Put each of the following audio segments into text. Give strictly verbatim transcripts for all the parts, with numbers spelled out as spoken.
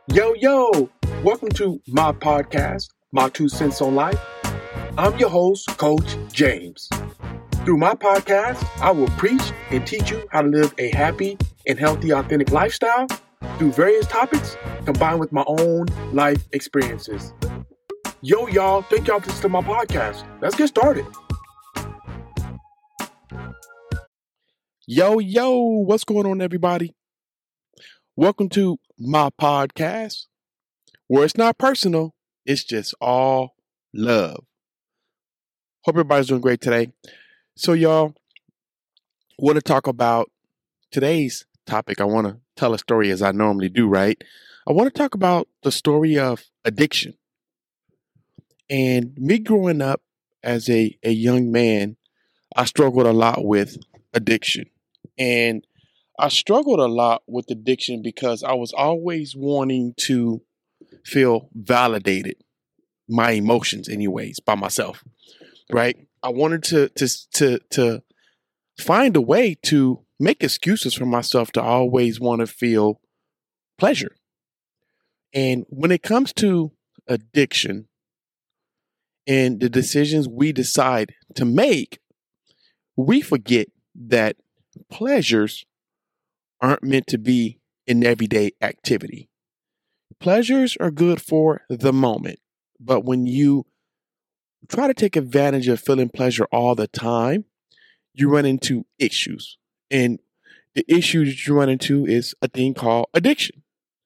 Yo, yo, welcome to my podcast, My Two Cents on Life. I'm your host, Coach James. Through my podcast, I will preach and teach you how to live a happy and healthy, authentic lifestyle through various topics combined with my own life experiences. Yo, y'all, thank y'all for listening to my podcast. Let's get started. Yo, yo, what's going on, everybody? Welcome to my podcast, where it's not personal, it's just all love. Hope everybody's doing great today. So, y'all, want to talk about today's topic. I want to tell a story as I normally do, right? I want to talk about the story of addiction. And me growing up as a, a young man, I struggled a lot with addiction. And I struggled a lot with addiction because I was always wanting to feel validated, my emotions anyways, by myself, right? I wanted to to to to find a way to make excuses for myself to always want to feel pleasure. And when it comes to addiction and the decisions we decide to make, we forget that pleasures aren't meant to be an everyday activity. Pleasures are good for the moment, but when you try to take advantage of feeling pleasure all the time, you run into issues. And the issue that you run into is a thing called addiction.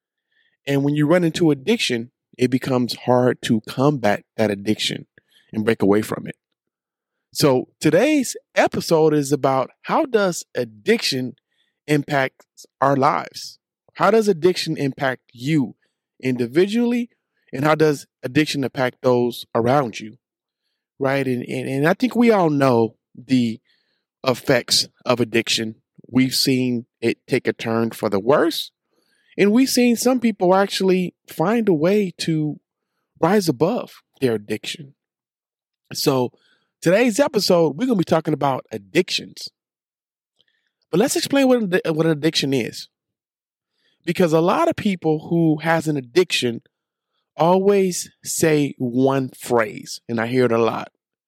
And when you run into addiction, it becomes hard to combat that addiction and break away from it. So today's episode is about how does addiction impact our lives? How does addiction impact you individually? And how does addiction impact those around you? Right. And, and, and I think we all know the effects of addiction. We've seen it take a turn for the worse. And we've seen some people actually find a way to rise above their addiction. So today's episode, we're going to be talking about addictions. But let's explain what, what an addiction is. Because a lot of people who has an addiction always say one phrase, and I hear it a lot.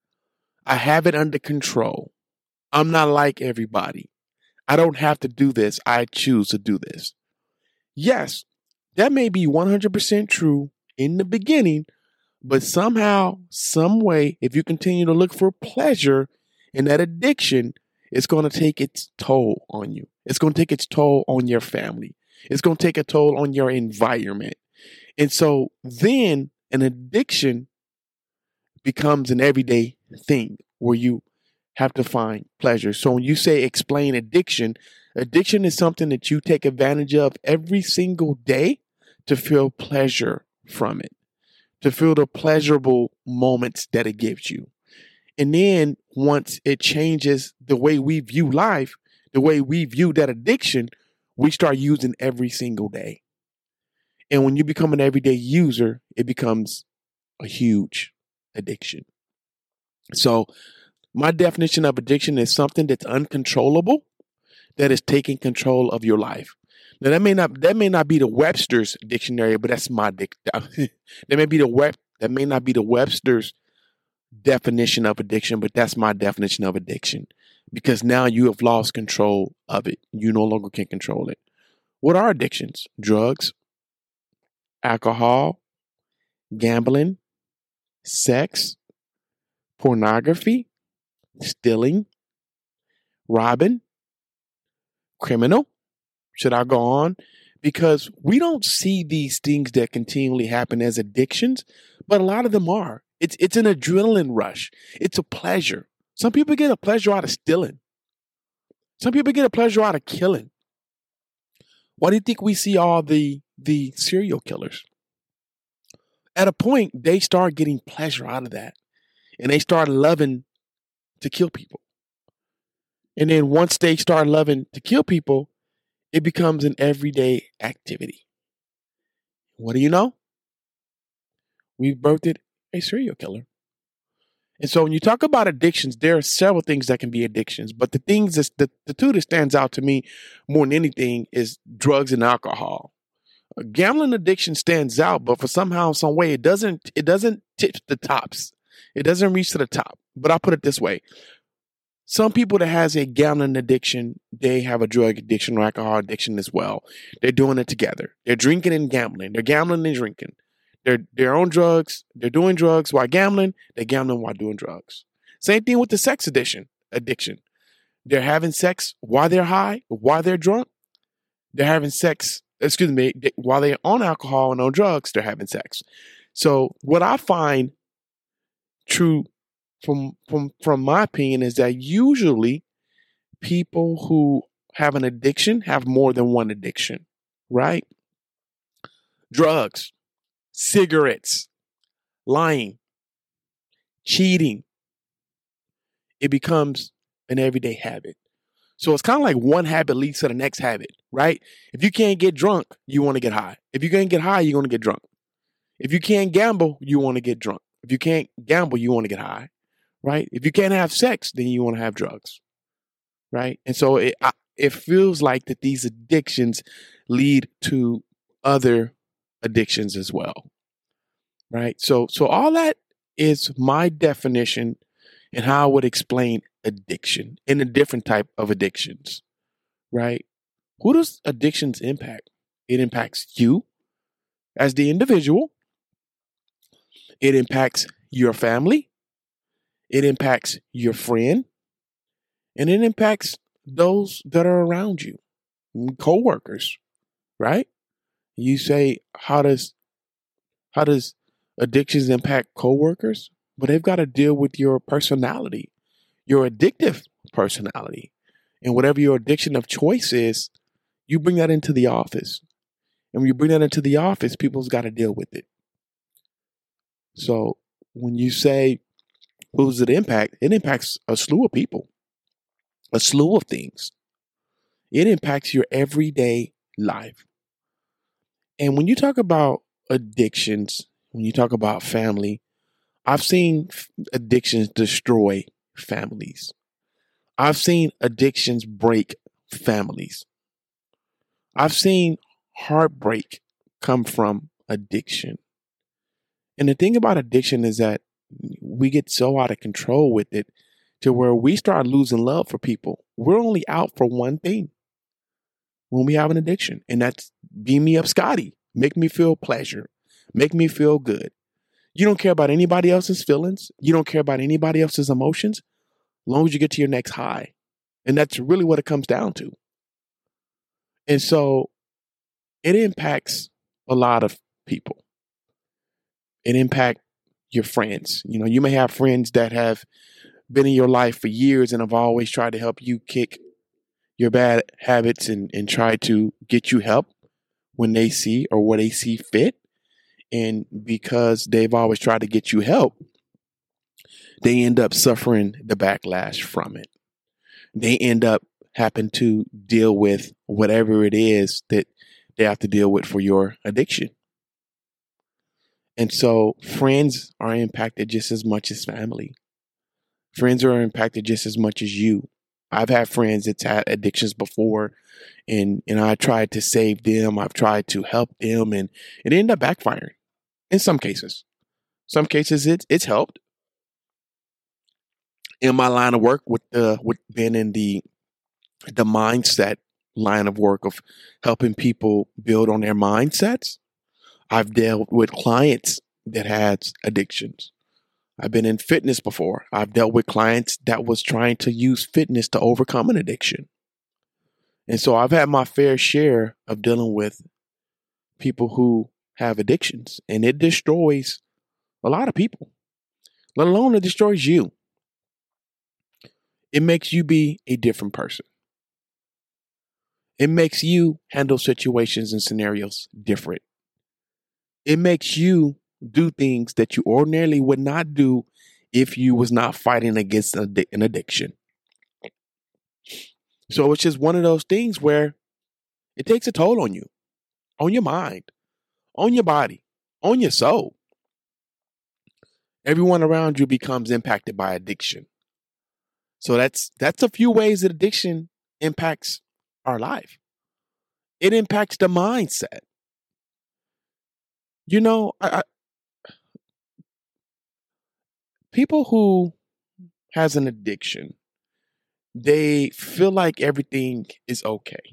I have it under control. I'm not like everybody. I don't have to do this. I choose to do this. Yes, that may be one hundred percent true in the beginning, but somehow, some way, if you continue to look for pleasure in that addiction, it's going to take its toll on you. It's going to take its toll on your family. It's going to take a toll on your environment. And so then an addiction becomes an everyday thing where you have to find pleasure. So when you say explain addiction, addiction is something that you take advantage of every single day to feel pleasure from it, to feel the pleasurable moments that it gives you. And then once it changes the way we view life, the way we view that addiction, we start using every single day. And when you become an everyday user, it becomes a huge addiction. So my definition of addiction is something that's uncontrollable, that is taking control of your life. Now that may not that may not be the Webster's dictionary, but that's my dic- that may be the web that may not be the Webster's definition of addiction, but that's my definition of addiction. Because now you have lost control of it. You no longer can control it. What are addictions? Drugs, alcohol, gambling, sex, pornography, stealing, robbing, criminal. Should I go on? Because we don't see these things that continually happen as addictions, but a lot of them are. It's it's an adrenaline rush. It's a pleasure. Some people get a pleasure out of stealing. Some people get a pleasure out of killing. Why do you think we see all the, the serial killers? At a point, they start getting pleasure out of that. And they start loving to kill people. And then once they start loving to kill people, it becomes an everyday activity. What do you know? We've birthed a serial killer. And so when you talk about addictions, there are several things that can be addictions. But the things that the, the two that stands out to me more than anything is drugs and alcohol. Gambling addiction stands out, but for somehow, some way, it doesn't. It doesn't tip the tops. It doesn't reach to the top. But I'll put it this way: some people that has a gambling addiction, they have a drug addiction or alcohol addiction as well. They're doing it together. They're drinking and gambling. They're gambling and drinking. They're they're on drugs. They're doing drugs while gambling. They're gambling while doing drugs. Same thing with the sex addiction. Addiction. They're having sex while they're high, while they're drunk. They're having sex. Excuse me. They, while they're on alcohol and on drugs, they're having sex. So what I find true from from from my opinion is that usually people who have an addiction have more than one addiction, right? Drugs, cigarettes, lying, cheating. It becomes an everyday habit. So it's kind of like one habit leads to the next habit, right? If you can't get drunk, you want to get high. If you can't get high, you're going to get drunk. If you can't gamble, you want to get drunk. If you can't gamble, you want to get high, right? If you can't have sex, then you want to have drugs, right? And so it I, it feels like that these addictions lead to other addictions as well, right? So so all that is my definition and how I would explain addiction and the different type of addictions, right? Who does addictions impact? It impacts you as the individual. It impacts your family. It impacts your friend. And it impacts those that are around you, co-workers, right? You say, how does how does addictions impact co-workers? But they've got to deal with your personality, your addictive personality. And whatever your addiction of choice is, you bring that into the office. And when you bring that into the office, people's got to deal with it. So when you say, who does it impact? It impacts a slew of people, a slew of things. It impacts your everyday life. And when you talk about addictions, when you talk about family, I've seen addictions destroy families. I've seen addictions break families. I've seen heartbreak come from addiction. And the thing about addiction is that we get so out of control with it to where we start losing love for people. We're only out for one thing when we have an addiction, and that's beam me up, Scotty. Make me feel pleasure. Make me feel good. You don't care about anybody else's feelings. You don't care about anybody else's emotions, as long as you get to your next high. And that's really what it comes down to. And so it impacts a lot of people. It impacts your friends. You know, you may have friends that have been in your life for years and have always tried to help you kick your bad habits and, and try to get you help when they see or where they see fit. And because they've always tried to get you help, they end up suffering the backlash from it. They end up having to deal with whatever it is that they have to deal with for your addiction. And so friends are impacted just as much as family. Friends are impacted just as much as you. I've had friends that's had addictions before, and, and I tried to save them. I've tried to help them, and it ended up backfiring in some cases. Some cases it, it's helped. In my line of work with the with being in the the mindset line of work of helping people build on their mindsets, I've dealt with clients that had addictions. I've been in fitness before. I've dealt with clients that was trying to use fitness to overcome an addiction. And so I've had my fair share of dealing with people who have addictions, and it destroys a lot of people, let alone it destroys you. It makes you be a different person. It makes you handle situations and scenarios different. It makes you do things that you ordinarily would not do if you was not fighting against an addiction. So it's just one of those things where it takes a toll on you, on your mind, on your body, on your soul. Everyone around you becomes impacted by addiction. So that's that's a few ways that addiction impacts our life. It impacts the mindset. You know, I, I, people who has an addiction, they feel like everything is okay.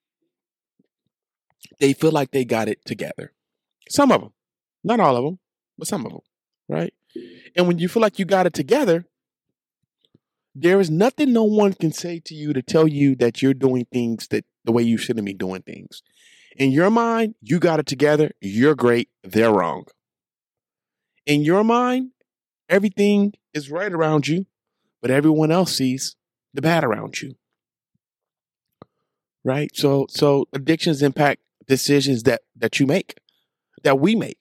They feel like they got it together. Some of them, not all of them, but some of them, right? And when you feel like you got it together, there is nothing no one can say to you to tell you that you're doing things that the way you shouldn't be doing things. In your mind, you got it together. You're great. They're wrong. In your mind, everything is right around you, but everyone else sees the bad around you. Right? So, so addictions impact decisions that, that you make, that we make.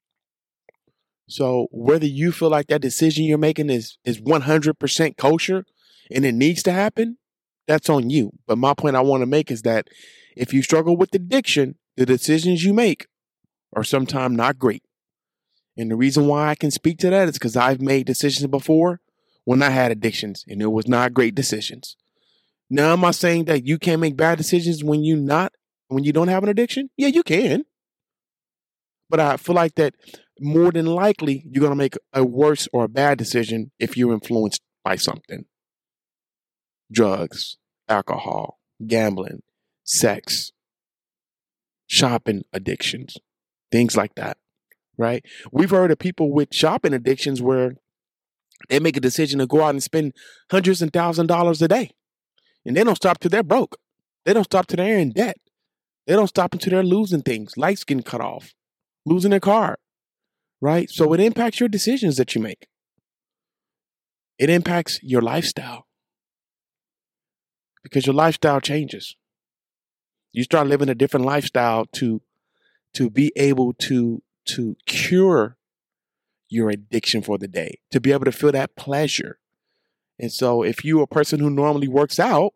So whether you feel like that decision you're making is, is one hundred percent kosher and it needs to happen, that's on you. But my point I want to make is that if you struggle with addiction, the decisions you make are sometimes not great. And the reason why I can speak to that is because I've made decisions before when I had addictions and it was not great decisions. Now, am I saying that you can't make bad decisions when you not when you don't have an addiction? Yeah, you can. But I feel like that more than likely you're going to make a worse or a bad decision if you're influenced by something. Drugs, alcohol, gambling, sex, shopping addictions, things like that, right? We've heard of people with shopping addictions where they make a decision to go out and spend hundreds and thousands of dollars a day. And they don't stop till they're broke. They don't stop till they're in debt. They don't stop until they're losing things, lights getting cut off, losing their car, right? So it impacts your decisions that you make. It impacts your lifestyle because your lifestyle changes. You start living a different lifestyle to, to be able to, to cure your addiction for the day, to be able to feel that pleasure. And so if you're a person who normally works out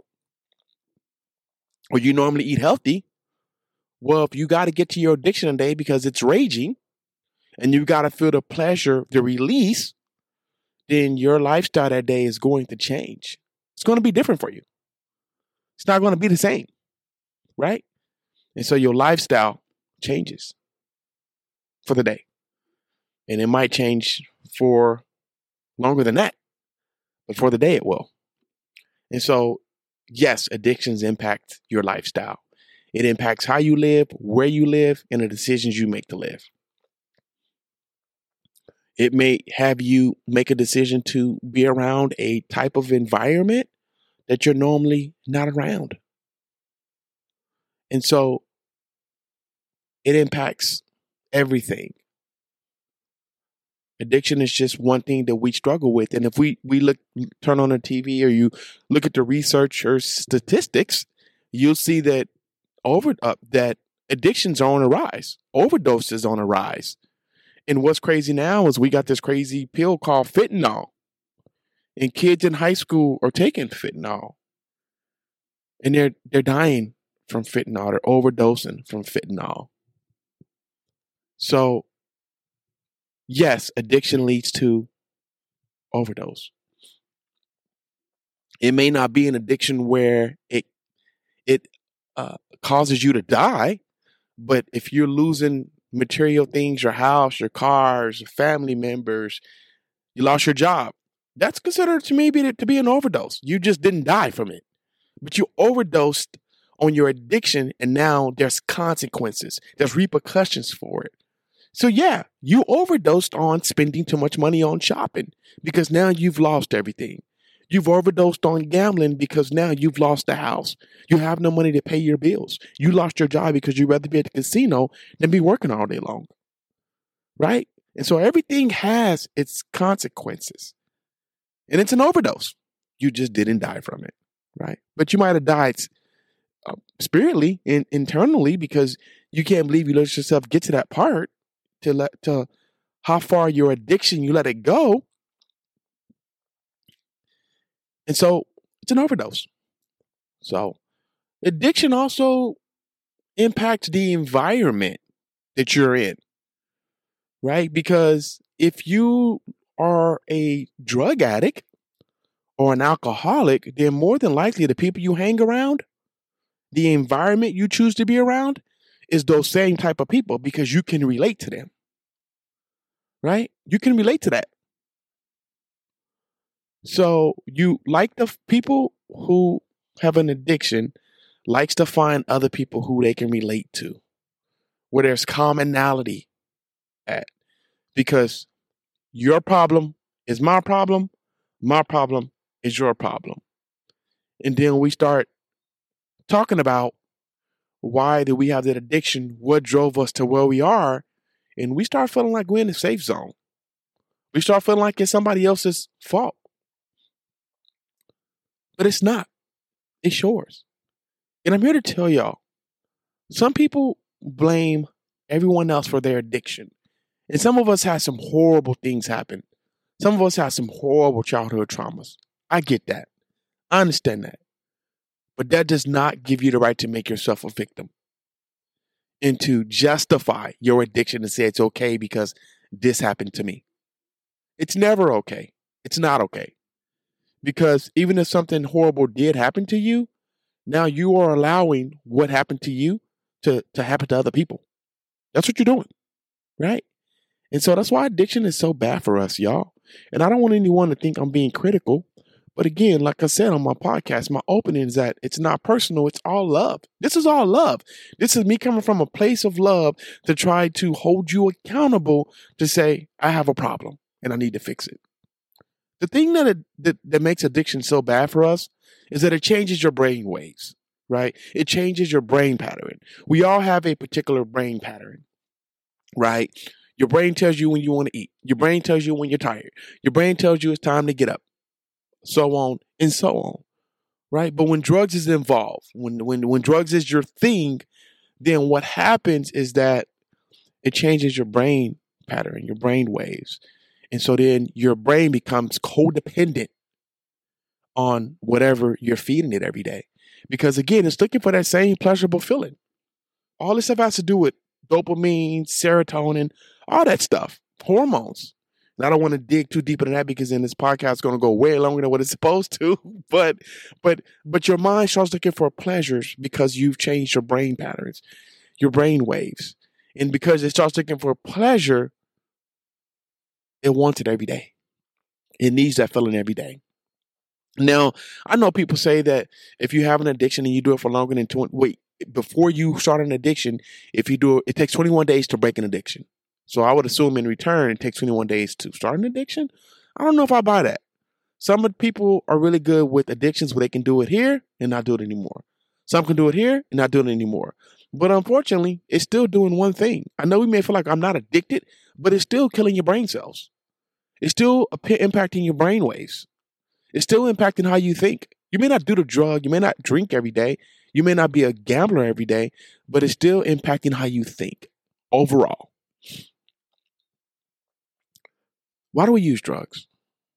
or you normally eat healthy, well, if you got to get to your addiction today because it's raging and you got to feel the pleasure, the release, then your lifestyle that day is going to change. It's going to be different for you. It's not going to be the same, right? And so your lifestyle changes for the day. And it might change for longer than that, but for the day it will. And so, yes, addictions impact your lifestyle. It impacts how you live, where you live, and the decisions you make to live. It may have you make a decision to be around a type of environment that you're normally not around. And so it impacts everything. Addiction is just one thing that we struggle with. And if we, we look, turn on the T V or you look at the research or statistics, you'll see that over uh, that addictions are on a rise. Overdoses on a rise. And what's crazy now is we got this crazy pill called fentanyl. And kids in high school are taking fentanyl. And they're they're dying from fentanyl. They're overdosing from fentanyl. So, yes, addiction leads to overdose. It may not be an addiction where it it uh, causes you to die, but if you're losing material things, your house, your cars, your family members, you lost your job, that's considered to me be, to be an overdose. You just didn't die from it, but you overdosed on your addiction, and now there's consequences. There's repercussions for it. So yeah, you overdosed on spending too much money on shopping because now you've lost everything. You've overdosed on gambling because now you've lost the house. You have no money to pay your bills. You lost your job because you'd rather be at the casino than be working all day long. Right? And so everything has its consequences. And it's an overdose. You just didn't die from it. Right? But you might have died uh, spiritually and internally because you can't believe you let yourself get to that part to let to how far your addiction you let it go. And so it's an overdose. So addiction also impacts the environment that you're in, right? Because if you are a drug addict or an alcoholic, then more than likely the people you hang around, the environment you choose to be around is those same type of people because you can relate to them. right? You can relate to that. So you like the f- people who have an addiction likes to find other people who they can relate to, where there's commonality at, because your problem is my problem, my problem is your problem. And then we start talking about why did we have that addiction, what drove us to where we are, and we start feeling like we're in the safe zone. We start feeling like it's somebody else's fault. But it's not. It's yours. And I'm here to tell y'all, some people blame everyone else for their addiction. And some of us had some horrible things happen. Some of us had some horrible childhood traumas. I get that. I understand that. But that does not give you the right to make yourself a victim and to justify your addiction and say it's okay because this happened to me. It's never okay. It's not okay. Because even if something horrible did happen to you, now you are allowing what happened to you to, to happen to other people. That's what you're doing, right? And so that's why addiction is so bad for us, y'all. And I don't want anyone to think I'm being critical. But again, like I said on my podcast, my opening is that it's not personal. It's all love. This is all love. This is me coming from a place of love to try to hold you accountable to say, I have a problem and I need to fix it. The thing that, it, that that makes addiction so bad for us is that it changes your brain waves, right? It changes your brain pattern. We all have a particular brain pattern, right? Your brain tells you when you want to eat. Your brain tells you when you're tired. Your brain tells you it's time to get up, so on and so on, right? But when drugs is involved, when when when drugs is your thing, then what happens is that it changes your brain pattern, your brain waves. And so then your brain becomes codependent on whatever you're feeding it every day. Because again, it's looking for that same pleasurable feeling. All this stuff has to do with dopamine, serotonin, all that stuff, hormones. And I don't want to dig too deep into that because then this podcast is going to go way longer than what it's supposed to. But but but your mind starts looking for pleasures because you've changed your brain patterns, your brain waves. And because it starts looking for pleasure, it wants it every day. It needs that feeling every day. Now, I know people say that if you have an addiction and you do it for longer than twenty, wait, before you start an addiction, if you do it, it takes twenty-one days to break an addiction. So I would assume in return, it takes twenty-one days to start an addiction. I don't know if I buy that. Some of the people are really good with addictions where they can do it here and not do it anymore. Some can do it here and not do it anymore. But unfortunately, it's still doing one thing. I know we may feel like I'm not addicted, but it's still killing your brain cells. It's still impacting your brain waves. It's still impacting how you think. You may not do the drug. You may not drink every day. You may not be a gambler every day, but it's still impacting how you think overall. Why do we use drugs?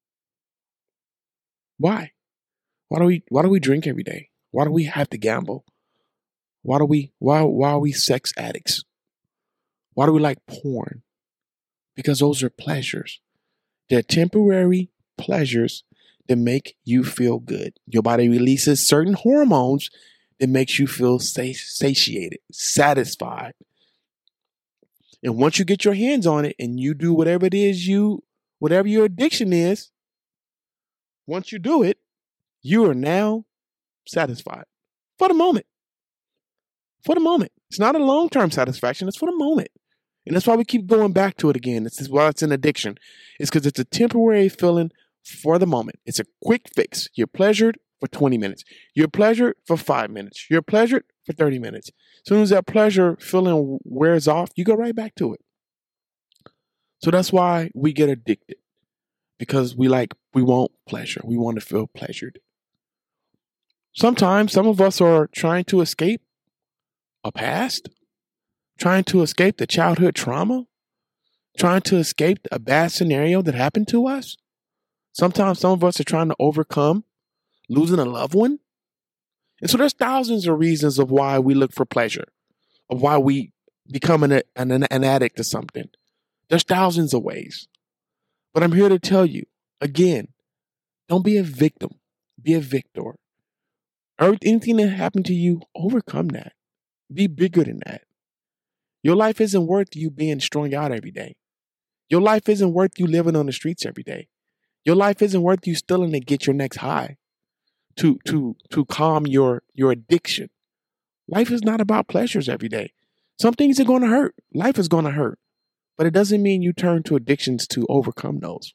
Why? Why do we why do we drink every day? Why do we have to gamble? Why do we why why are we sex addicts? Why do we like porn? Because those are pleasures. They're temporary pleasures that make you feel good. Your body releases certain hormones that makes you feel satiated, satisfied. And once you get your hands on it and you do whatever it is you, whatever your addiction is, once you do it, you are now satisfied for the moment. For the moment. It's not a long-term satisfaction. It's for the moment. And that's why we keep going back to it again. This is why it's an addiction. It's because it's a temporary feeling for the moment. It's a quick fix. You're pleasured for twenty minutes. You're pleasured for five minutes. You're pleasured for thirty minutes. As soon as that pleasure feeling wears off, you go right back to it. So that's why we get addicted. Because we like, we want pleasure. We want to feel pleasured. Sometimes some of us are trying to escape a past, trying to escape the childhood trauma, trying to escape a bad scenario that happened to us. Sometimes some of us are trying to overcome losing a loved one. And so there's thousands of reasons of why we look for pleasure, of why we become an, an, an addict to something. There's thousands of ways. But I'm here to tell you, again, don't be a victim. Be a victor. Anything that happened to you, overcome that. Be bigger than that. Your life isn't worth you being strung out every day. Your life isn't worth you living on the streets every day. Your life isn't worth you stealing to get your next high, to to to calm your your addiction. Life is not about pleasures every day. Some things are going to hurt. Life is going to hurt. But it doesn't mean you turn to addictions to overcome those.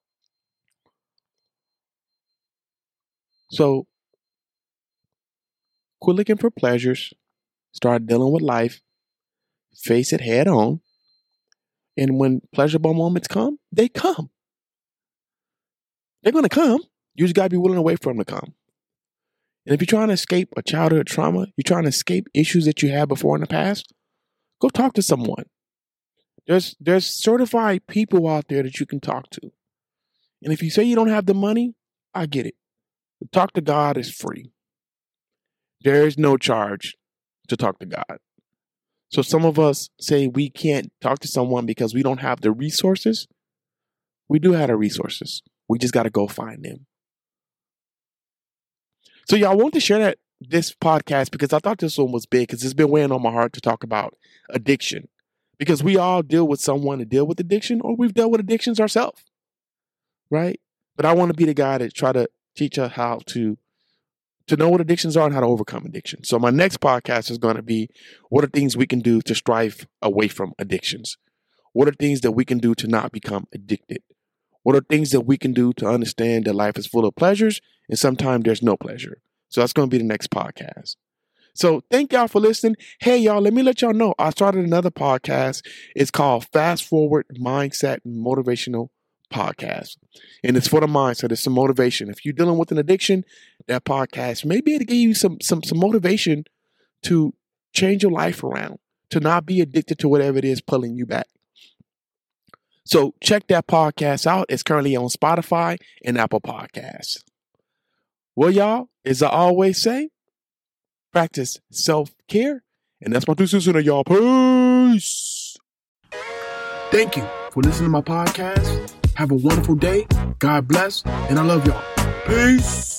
So quit looking for pleasures. Start dealing with life. Face it head on. And when pleasurable moments come, they come. They're going to come. You just got to be willing to wait for them to come. And if you're trying to escape a childhood trauma, you're trying to escape issues that you had before in the past, go talk to someone. There's there's certified people out there that you can talk to. And if you say you don't have the money, I get it. Talk to God is free. There is no charge to talk to God. So some of us say we can't talk to someone because we don't have the resources. We do have the resources. We just got to go find them. So y'all, I want to share that this podcast because I thought this one was big because it's been weighing on my heart to talk about addiction. Because we all deal with someone to deal with addiction, or we've dealt with addictions ourselves, right? But I want to be the guy that try to teach us how to to know what addictions are and how to overcome addiction. So my next podcast is going to be, what are things we can do to strive away from addictions? What are things that we can do to not become addicted? What are things that we can do to understand that life is full of pleasures and sometimes there's no pleasure? So that's going to be the next podcast. So thank y'all for listening. Hey, y'all, let me let y'all know. I started another podcast. It's called Fast Forward Mindset and Motivational Podcast. And it's for the mindset. It's some motivation. If you're dealing with an addiction, that podcast may be able to give you some, some, some motivation to change your life around, to not be addicted to whatever it is pulling you back. So check that podcast out. It's currently on Spotify and Apple Podcasts. Well, y'all, as I always say, practice self-care. And that's my two cents in it, y'all. Peace. Thank you for listening to my podcast. Have a wonderful day. God bless. And I love y'all. Peace.